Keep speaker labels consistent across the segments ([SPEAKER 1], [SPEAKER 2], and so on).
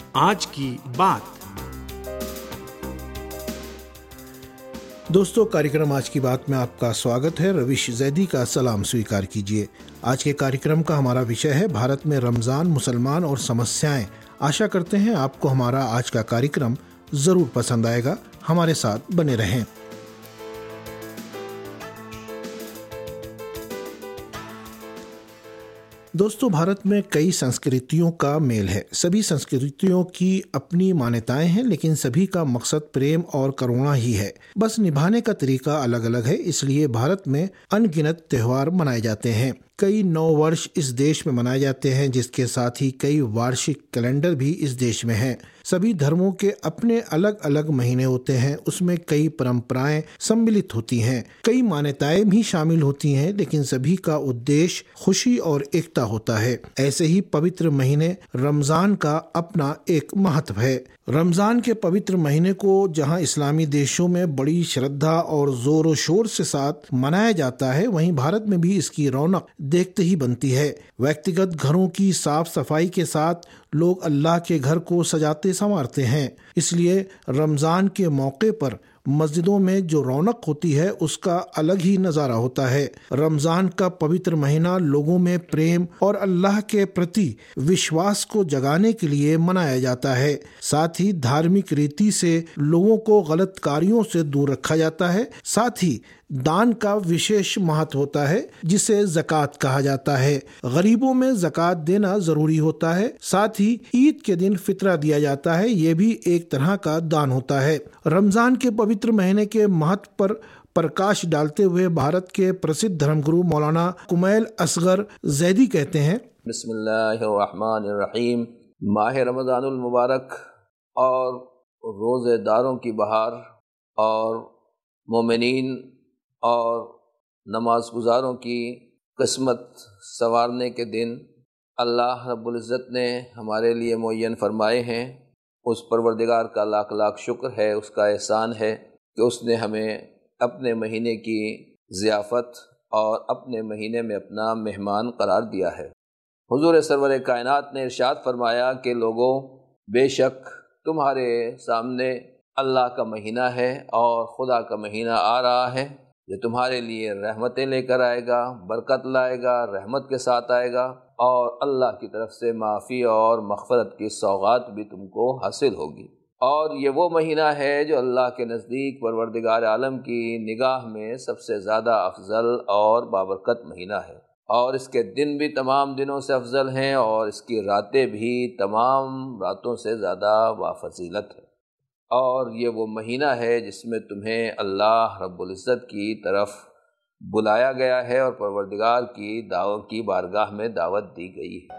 [SPEAKER 1] आज की बात।
[SPEAKER 2] दोस्तों, कार्यक्रम आज की बात में आपका स्वागत है। रविश जैदी का सलाम स्वीकार कीजिए। आज के कार्यक्रम का हमारा विषय है भारत में रमज़ान, मुसलमान और समस्याएं। आशा करते हैं आपको हमारा आज का कार्यक्रम ज़रूर पसंद आएगा। हमारे साथ बने रहें। दोस्तों, भारत में कई संस्कृतियों का मेल है। सभी संस्कृतियों की अपनी मान्यताएं हैं, लेकिन सभी का मकसद प्रेम और करुणा ही है। बस निभाने का तरीका अलग अलग है। इसलिए भारत में अनगिनत त्योहार मनाए जाते हैं। कई नौ वर्ष इस देश में मनाए जाते हैं, जिसके साथ ही कई वार्षिक कैलेंडर भी इस देश में हैं। सभी धर्मों के अपने अलग अलग महीने होते हैं। उसमें कई परंपराएं सम्मिलित होती हैं, कई मान्यताएं भी शामिल होती हैं, लेकिन सभी का उद्देश्य खुशी और एकता होता है। ऐसे ही पवित्र महीने रमजान का अपना एक महत्व है। रमजान के पवित्र महीने को जहां इस्लामी देशों में बड़ी श्रद्धा और जोर शोर से साथ मनाया जाता है, वहीं भारत में भी इसकी रौनक देखते ही बनती है। व्यक्तिगत घरों की साफ सफाई के साथ लोग अल्लाह के घर को सजाते संवारते हैं। इसलिए रमजान के मौके पर मस्जिदों में जो रौनक होती है, उसका अलग ही नज़ारा होता है। रमज़ान का पवित्र महीना लोगों में प्रेम और अल्लाह के प्रति विश्वास को जगाने के लिए मनाया जाता है। साथ ही धार्मिक रीति से लोगों को गलत कार्यों से दूर रखा जाता है। साथ ही दान का विशेष महत्व होता है, जिसे ज़कात कहा जाता है। गरीबों में ज़कात देना ज़रूरी होता है। साथ ही ईद के दिन फितरा दिया जाता है। ये भी एक तरह का दान होता है। रमज़ान के पवित्र महीने के महत्व पर प्रकाश डालते हुए भारत के प्रसिद्ध धर्मगुरु मौलाना कुमैल असगर जैदी कहते हैं,
[SPEAKER 3] बिस्मिल्लाहिर्रहमानिर्रहीम। माह रमज़ानुल मुबारक और रोज़ेदारों की बहार और मोमिनीन और नमाज गुजारों की किस्मत संवारने के दिन अल्लाह रब्बुल इज़्ज़त ने हमारे लिए मुअय्यन फरमाए हैं। उस परवरदिगार का लाख लाख शुक्र है, उसका एहसान है कि उसने हमें अपने महीने की ज़ियाफ़त और अपने महीने में अपना मेहमान करार दिया है। हुज़ूर सरवर कायनात ने इरशाद फरमाया कि लोगों, बेशक तुम्हारे सामने अल्लाह का महीना है और खुदा का महीना आ रहा है, जो तुम्हारे लिए रहमतें लेकर आएगा, बरकत लाएगा, रहमत के साथ आएगा और अल्लाह की तरफ से माफ़ी और मग़फ़िरत की सौगात भी तुमको हासिल होगी। और ये वो महीना है जो अल्लाह के नज़दीक परवरदिगार आलम की निगाह में सबसे ज़्यादा अफजल और बाबरकत महीना है। और इसके दिन भी तमाम दिनों से अफजल हैं और इसकी रातें भी तमाम रातों से ज़्यादा बाफजीलत है। और ये वो महीना है जिसमें तुम्हें अल्लाह रब्बुल इज़्ज़त की तरफ बुलाया गया है और परवरदिगार की बारगाह में दावत दी गई है।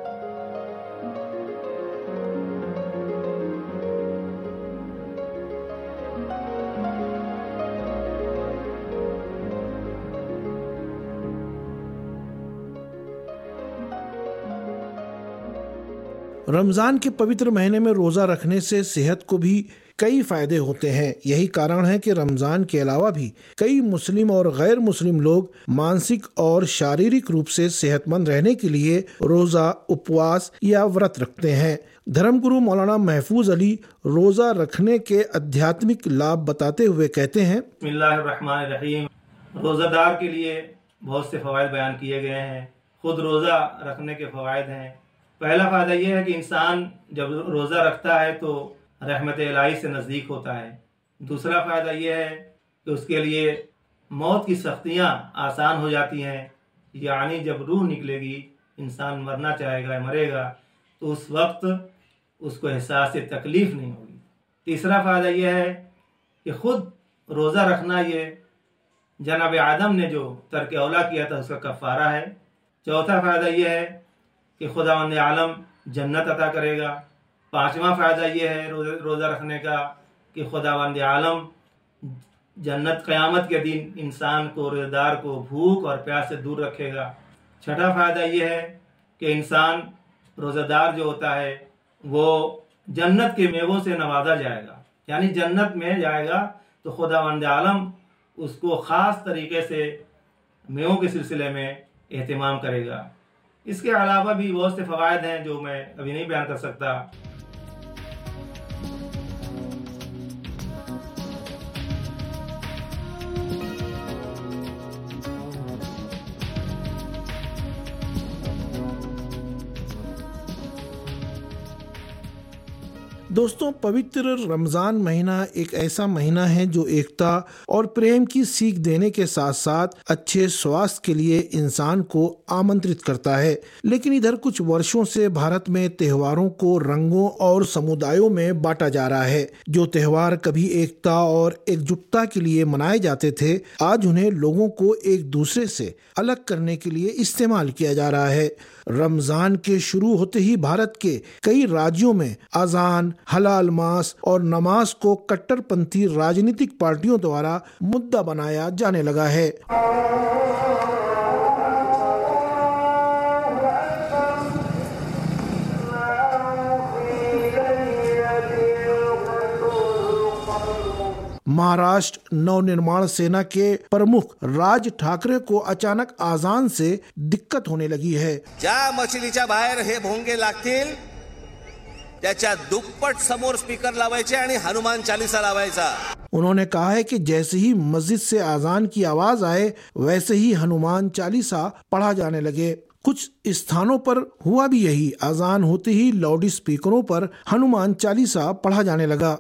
[SPEAKER 2] रमज़ान के पवित्र महीने में रोज़ा रखने से सेहत को भी कई फ़ायदे होते हैं। यही कारण है कि रमज़ान के अलावा भी कई मुस्लिम और गैर मुस्लिम लोग मानसिक और शारीरिक रूप से सेहतमंद रहने के लिए रोज़ा, उपवास या व्रत रखते हैं। धर्मगुरु मौलाना महफूज अली रोज़ा रखने के आध्यात्मिक लाभ बताते हुए कहते हैं,
[SPEAKER 4] बिस्मिल्लाहिर्रहमानिर्रहीम। रोज़ादार के लिए बहुत से फ़वाइद बयान किए गए हैं। खुद रोज़ा रखने के फ़वाइद हैं। पहला फ़ायदा यह है कि इंसान जब रोज़ा रखता है तो रहमत इलाही से नज़दीक होता है। दूसरा फ़ायदा यह है कि उसके लिए मौत की सख्तियाँ आसान हो जाती हैं। यानी जब रूह निकलेगी, इंसान मरना चाहेगा, मरेगा, तो उस वक्त उसको एहसास तकलीफ़ नहीं होगी। तीसरा फ़ायदा यह है कि ख़ुद रोज़ा रखना ये जनाब आदम ने जो तर्क औला किया था उसका कफ़ारा है। चौथा फ़ायदा यह है कि खुदावंद आलम जन्नत अता करेगा। पांचवा फ़ायदा ये है रोज़ा रखने का कि खुदावंद आलम जन्नत क़यामत के दिन इंसान को, रोज़ेदार को भूख और प्यास से दूर रखेगा। छठा फ़ायदा ये है कि इंसान रोज़ेदार जो होता है वो जन्नत के मेवों से नवाजा जाएगा। यानी जन्नत में जाएगा तो खुदावंद आलम उसको ख़ास तरीके से मेवों के सिलसिले में एहतिमाम करेगा। इसके अलावा भी बहुत से फ़वाइद हैं जो मैं अभी नहीं बयान कर सकता।
[SPEAKER 2] दोस्तों, पवित्र रमजान महीना एक ऐसा महीना है जो एकता और प्रेम की सीख देने के साथ साथ अच्छे स्वास्थ्य के लिए इंसान को आमंत्रित करता है। लेकिन इधर कुछ वर्षों से भारत में त्योहारों को रंगों और समुदायों में बांटा जा रहा है। जो त्योहार कभी एकता और एकजुटता के लिए मनाए जाते थे, आज उन्हें लोगों को एक दूसरे से अलग करने के लिए इस्तेमाल किया जा रहा है। रमजान के शुरू होते ही भारत के कई राज्यों में अजान, हलाल मांस और नमाज को कट्टरपंथी राजनीतिक पार्टियों द्वारा मुद्दा बनाया जाने लगा है। महाराष्ट्र नवनिर्माण सेना के प्रमुख राज ठाकरे को अचानक आजान से दिक्कत होने लगी है।
[SPEAKER 1] ज्या मशिदीच्या बाहेर हे भोंगे लागतील त्याच्या दुप्पट समोर स्पीकर लावायचे आणि हनुमान चालीसा लावायचा।
[SPEAKER 2] उन्होंने कहा है कि जैसे ही मस्जिद से आजान की आवाज आए वैसे ही हनुमान चालीसा पढ़ा जाने लगे। कुछ स्थानों पर हुआ भी यही। आजान होते ही लाउड स्पीकरों पर हनुमान चालीसा पढ़ा जाने लगा।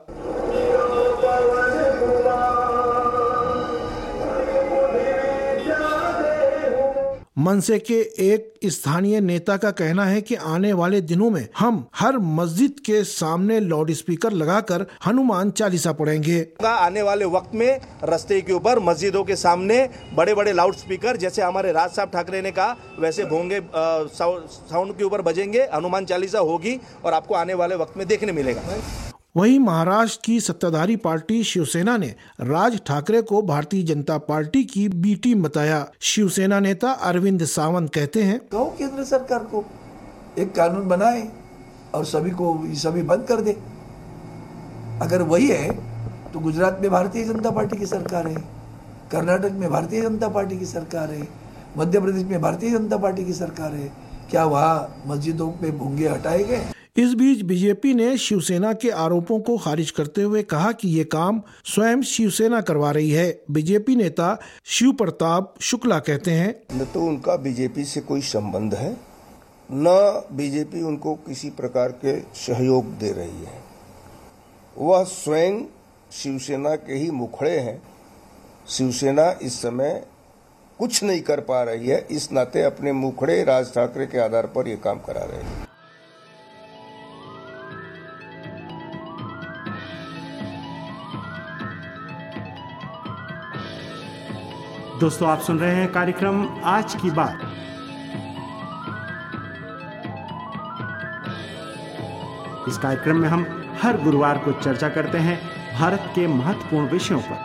[SPEAKER 2] मनसे के एक स्थानीय नेता का कहना है कि आने वाले दिनों में हम हर मस्जिद के सामने लाउड स्पीकर लगाकर हनुमान चालीसा पढ़ेंगे।
[SPEAKER 1] आने वाले वक्त में रास्ते के ऊपर मस्जिदों के सामने बड़े बड़े लाउड स्पीकर, जैसे हमारे राज साहब ठाकरे ने कहा, वैसे भोंगे साउंड के ऊपर बजेंगे, हनुमान चालीसा होगी और आपको आने वाले वक्त में देखने मिलेगा।
[SPEAKER 2] वहीं महाराष्ट्र की सत्ताधारी पार्टी शिवसेना ने राज ठाकरे को भारतीय जनता पार्टी की बी टीम बताया। शिवसेना नेता अरविंद सावंत कहते हैं,
[SPEAKER 5] कहो केंद्र सरकार को एक कानून बनाए और सभी बंद कर दे। अगर वही है तो गुजरात में भारतीय जनता पार्टी की सरकार है, कर्नाटक में भारतीय जनता पार्टी की सरकार है, मध्य प्रदेश में भारतीय जनता पार्टी की सरकार है। क्या वहाँ मस्जिदों पे भोंगे हटाए गए?
[SPEAKER 2] इस बीच बीजेपी ने शिवसेना के आरोपों को खारिज करते हुए कहा कि ये काम स्वयं शिवसेना करवा रही है। बीजेपी नेता शिव प्रताप शुक्ला कहते हैं,
[SPEAKER 6] न तो उनका बीजेपी से कोई संबंध है, न बीजेपी उनको किसी प्रकार के सहयोग दे रही है। वह स्वयं शिवसेना के ही मुखड़े हैं। शिवसेना इस समय कुछ नहीं कर पा रही है, इस नाते अपने मुखड़े राज ठाकरे के आधार पर ये काम करा रहे हैं।
[SPEAKER 7] दोस्तों, आप सुन रहे हैं कार्यक्रम आज की बात। इस कार्यक्रम में हम हर गुरुवार को चर्चा करते हैं भारत के महत्वपूर्ण विषयों पर।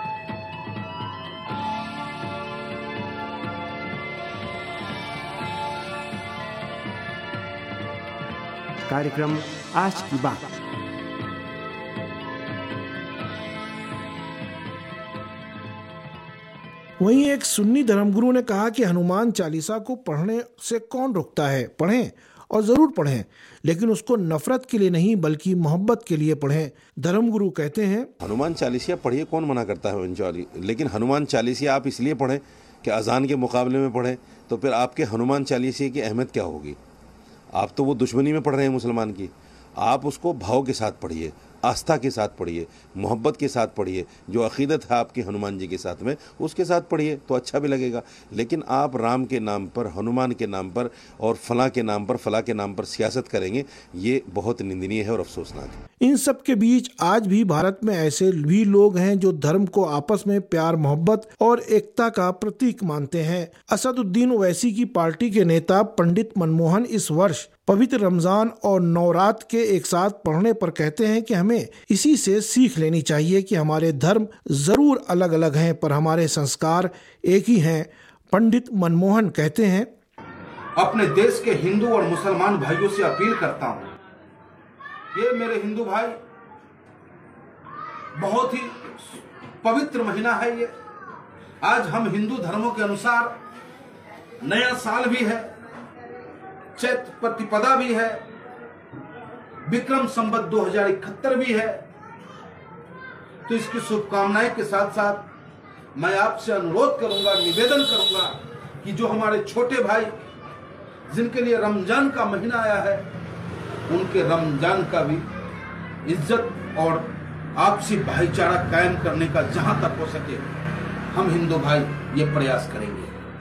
[SPEAKER 7] कार्यक्रम आज की बात।
[SPEAKER 2] वहीं एक सुन्नी धर्मगुरु ने कहा कि हनुमान चालीसा को पढ़ने से कौन रोकता है। पढ़ें और जरूर पढ़ें, लेकिन उसको नफरत के लिए नहीं बल्कि मोहब्बत के लिए पढ़ें। धर्मगुरु कहते हैं,
[SPEAKER 8] हनुमान चालीसा पढ़िए, कौन मना करता है, लेकिन हनुमान चालीसा आप इसलिए पढ़ें कि अजान के मुकाबले में पढ़ें, तो फिर आपके हनुमान चालीसा की अहमियत क्या होगी? आप तो वो दुश्मनी में पढ़ रहे हैं मुसलमान की। आप उसको भाव के साथ पढ़िए, आस्था के साथ पढ़िए, मोहब्बत के साथ पढ़िए। जो अकीदत है आपकी हनुमान जी के साथ में, उसके साथ पढ़िए तो अच्छा भी लगेगा। लेकिन आप राम के नाम पर, हनुमान के नाम पर और फलां के नाम पर, फलां के नाम पर सियासत करेंगे, ये बहुत निंदनीय है और अफसोसनाक है।
[SPEAKER 2] इन सब के बीच आज भी भारत में ऐसे भी लोग हैं जो धर्म को आपस में प्यार, मोहब्बत और एकता का प्रतीक मानते हैं। असदुद्दीन ओवैसी की पार्टी के नेता पंडित मनमोहन इस वर्ष पवित्र रमजान और नवरात्र के एक साथ पढ़ने पर कहते हैं कि हमें इसी से सीख लेनी चाहिए कि हमारे धर्म जरूर अलग अलग हैं पर हमारे संस्कार एक ही हैं। पंडित मनमोहन कहते हैं,
[SPEAKER 9] अपने देश के हिंदू और मुसलमान भाइयों से अपील करता हूं, ये मेरे हिंदू भाई, बहुत ही पवित्र महीना है ये। आज हम हिंदू धर्मों के अनुसार नया साल भी है, चैत्र प्रतिपदा भी है, विक्रम संवत 2071 भी है। तो इसकी शुभकामनाएं के साथ साथ मैं आपसे अनुरोध करूंगा, निवेदन करूंगा कि जो हमारे छोटे भाई जिनके लिए रमजान का महीना आया है, उनके रमजान का भी इज्जत और आपसी भाईचारा कायम करने का जहां तक हो सके हम हिंदू भाई ये प्रयास करेंगे।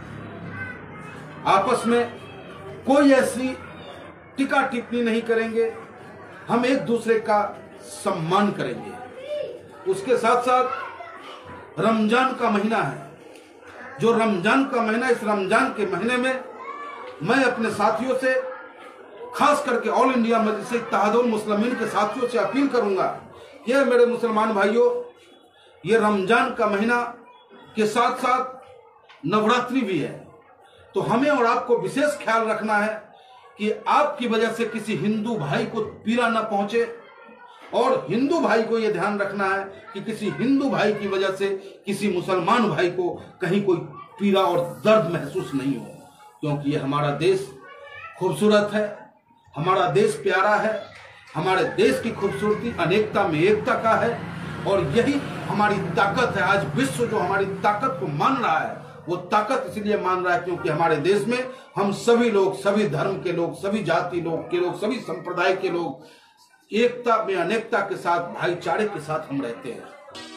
[SPEAKER 9] आपस में कोई ऐसी टीका टिप्पणी नहीं करेंगे, हम एक दूसरे का सम्मान करेंगे। उसके साथ साथ रमजान का महीना है, जो रमजान का महीना, इस रमजान के महीने में मैं अपने साथियों से, खास करके ऑल इंडिया मजलिस इत्तेहादुल मुस्लिमीन के साथियों से अपील करूंगा, यह मेरे मुसलमान भाइयों, ये रमजान का महीना के साथ साथ नवरात्रि भी है, तो हमें और आपको विशेष ख्याल रखना है कि आपकी वजह से किसी हिंदू भाई को पीड़ा न पहुंचे, और हिंदू भाई को यह ध्यान रखना है कि किसी हिंदू भाई की वजह से किसी मुसलमान भाई को कहीं कोई पीड़ा और दर्द महसूस नहीं हो, क्योंकि ये हमारा देश खूबसूरत है, हमारा देश प्यारा है, हमारे देश की खूबसूरती अनेकता में एकता का है, और यही हमारी ताकत है। आज विश्व जो हमारी ताकत को मान रहा है, वो ताकत इसलिए मान रहा है क्योंकि हमारे देश में हम सभी लोग, सभी धर्म के लोग, सभी जाति लोग के लोग, सभी संप्रदाय के लोग एकता में अनेकता के साथ, भाईचारे के साथ हम रहते हैं।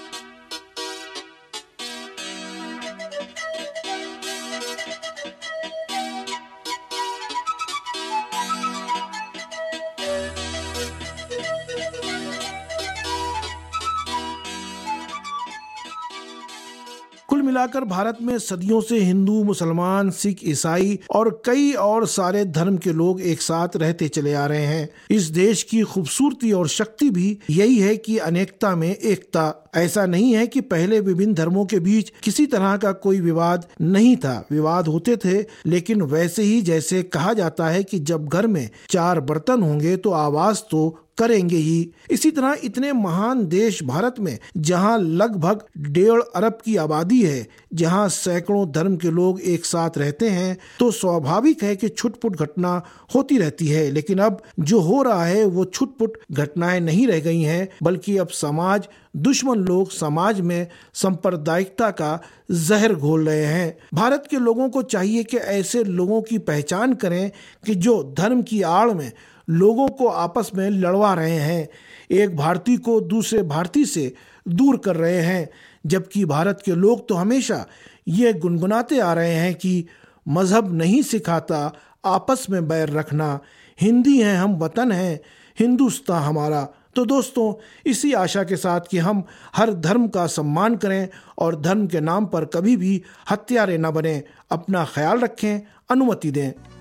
[SPEAKER 2] कुल मिलाकर भारत में सदियों से हिंदू, मुसलमान, सिख, ईसाई और कई और सारे धर्म के लोग एक साथ रहते चले आ रहे हैं। इस देश की खूबसूरती और शक्ति भी यही है कि अनेकता में एकता। ऐसा नहीं है कि पहले विभिन्न धर्मों के बीच किसी तरह का कोई विवाद नहीं था, विवाद होते थे, लेकिन वैसे ही जैसे कहा जाता है कि जब घर में 4 बर्तन होंगे तो आवाज तो करेंगे ही। इसी तरह इतने महान देश भारत में, जहां लगभग 1.5 अरब की आबादी है, जहां सैकड़ों धर्म के लोग एक साथ रहते हैं, तो स्वाभाविक है कि छुटपुट घटना होती रहती है। लेकिन अब जो हो रहा है वो छुटपुट घटनाएं नहीं रह गई हैं, बल्कि अब समाज दुश्मन लोग समाज में सांप्रदायिकता का जहर घोल रहे हैं। भारत के लोगों को चाहिए कि ऐसे लोगों की पहचान करें कि जो धर्म की आड़ में लोगों को आपस में लड़वा रहे हैं, एक भारतीय को दूसरे भारतीय से दूर कर रहे हैं। जबकि भारत के लोग तो हमेशा ये गुनगुनाते आ रहे हैं कि मजहब नहीं सिखाता आपस में बैर रखना, हिंदी हैं हम, वतन है हिंदुस्तान हमारा। तो दोस्तों, इसी आशा के साथ कि हम हर धर्म का सम्मान करें और धर्म के नाम पर कभी भी हत्यारे न बने, अपना ख्याल रखें, अनुमति दें।